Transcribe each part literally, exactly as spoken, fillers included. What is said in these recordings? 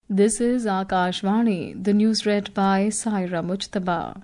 This is Akashvani, the news read by Saira Mujtaba.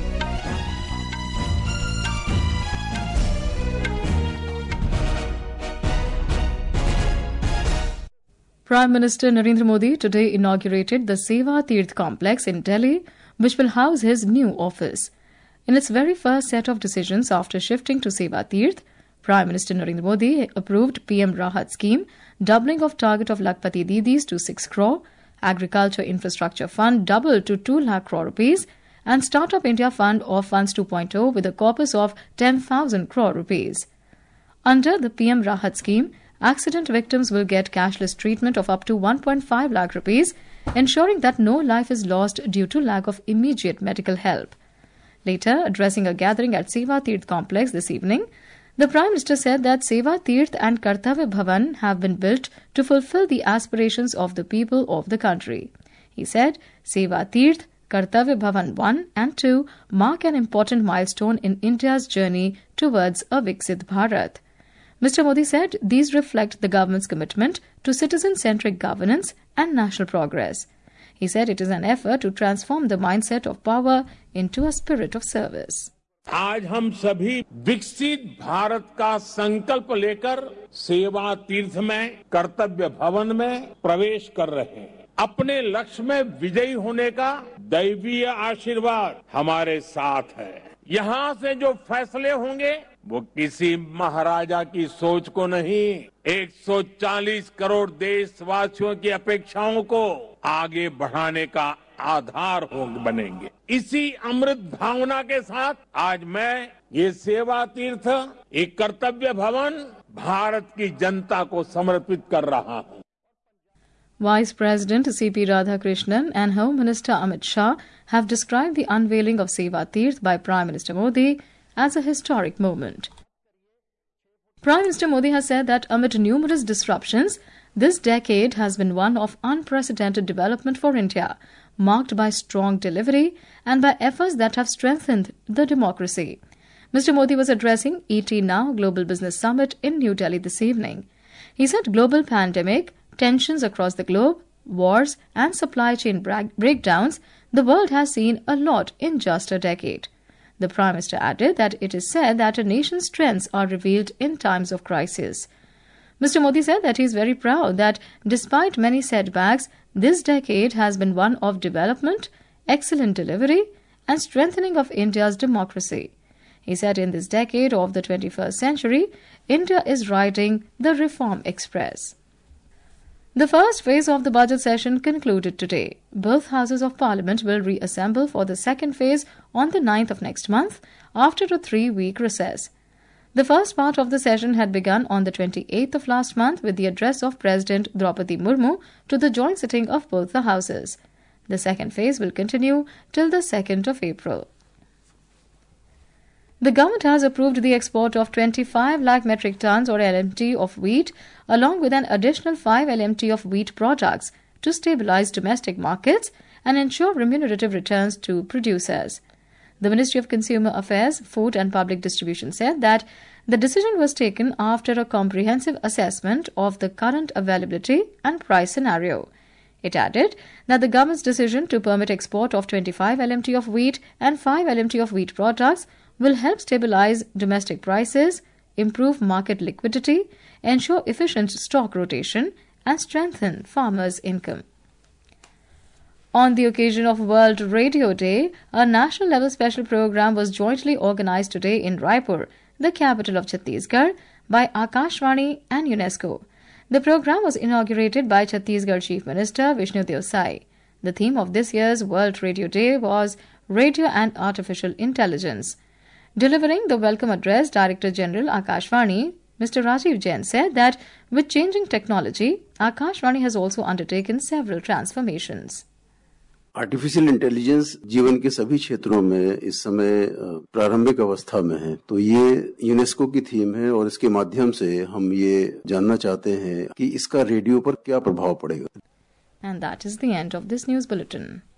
Prime Minister Narendra Modi today inaugurated the Seva Tirth complex in Delhi, which will house his new office. In its very first set of decisions after shifting to Seva Tirth, Prime Minister Narendra Modi approved P M Rahat scheme, doubling of target of Lakhpati Didis to six crore, Agriculture Infrastructure Fund doubled to two lakh crore rupees, and Startup India Fund of Funds two point oh with a corpus of ten thousand crore rupees. Under the P M Rahat scheme, accident victims will get cashless treatment of up to one point five lakh rupees, ensuring that no life is lost due to lack of immediate medical help. Later, addressing a gathering at Seva Tirth complex this evening, the Prime Minister said that Seva Tirth and Kartavya Bhavan have been built to fulfill the aspirations of the people of the country. He said, Seva Tirth, Kartavya Bhavan one and two mark an important milestone in India's journey towards a Viksit Bharat. Mister Modi said these reflect the government's commitment to citizen-centric governance and national progress. He said it is an effort to transform the mindset of power into a spirit of service. आज हम सभी विकसित भारत का संकल्प लेकर सेवा तीर्थ में, कर्तव्य भवन में प्रवेश कर रहे हैं। अपने लक्ष्य में विजयी होने का दैवीय आशीर्वाद हमारे साथ है। यहाँ से जो फैसले होंगे वो किसी महाराजा की सोच को नहीं, एक सौ चालीस करोड़ देशवासियों की अपेक्षाओं को आगे बढ़ाने का आधार हो बनेंगे। इसी अमृत भावना के साथ आज मैं ये सेवा तीर्थ, एक कर्तव्य भवन भारत की जनता को समर्पित कर रहा हूँ। Vice President C P Radhakrishnan and Home Minister Amit Shah have described the unveiling of Seva Tirth by Prime Minister Modi as a historic moment. Prime Minister Modi has said that amid numerous disruptions, this decade has been one of unprecedented development for India, marked by strong delivery and by efforts that have strengthened the democracy. Mister Modi was addressing E T Now Global Business Summit in New Delhi this evening. He said global pandemic, tensions across the globe, wars and supply chain breakdowns, the world has seen a lot in just a decade. The Prime Minister added that it is said that a nation's strengths are revealed in times of crisis. Mister Modi said that he is very proud that despite many setbacks, this decade has been one of development, excellent delivery and strengthening of India's democracy. He said in this decade of the twenty-first century, India is riding the Reform Express. The first phase of the budget session concluded today. Both houses of Parliament will reassemble for the second phase on the ninth of next month after a three-week recess. The first part of the session had begun on the twenty-eighth of last month with the address of President Draupadi Murmu to the joint sitting of both the houses. The second phase will continue till the second of April. The government has approved the export of twenty-five lakh metric tons or L M T of wheat along with an additional five L M T of wheat products to stabilize domestic markets and ensure remunerative returns to producers. The Ministry of Consumer Affairs, Food and Public Distribution said that the decision was taken after a comprehensive assessment of the current availability and price scenario. It added that the government's decision to permit export of twenty-five L M T of wheat and five L M T of wheat products will help stabilize domestic prices, improve market liquidity, ensure efficient stock rotation, and strengthen farmers' income. On the occasion of World Radio Day, a national-level special program was jointly organized today in Raipur, the capital of Chhattisgarh, by Akashvani and UNESCO. The program was inaugurated by Chhattisgarh Chief Minister Vishnu Dev Sai. The theme of this year's World Radio Day was Radio and Artificial Intelligence. Delivering the welcome address, Director General Akashvani, Mister Rajiv Jain said that with changing technology, Akashvani has also undertaken several transformations. Artificial intelligence जीवन के सभी क्षेत्रों में इस समय प्रारंभिक अवस्था में है, तो ये यूनेस्को की थीम है और इसके माध्यम से हम ये जानना चाहते हैं कि इसका रेडियो पर क्या प्रभाव पड़ेगा. And that is the end of this news bulletin.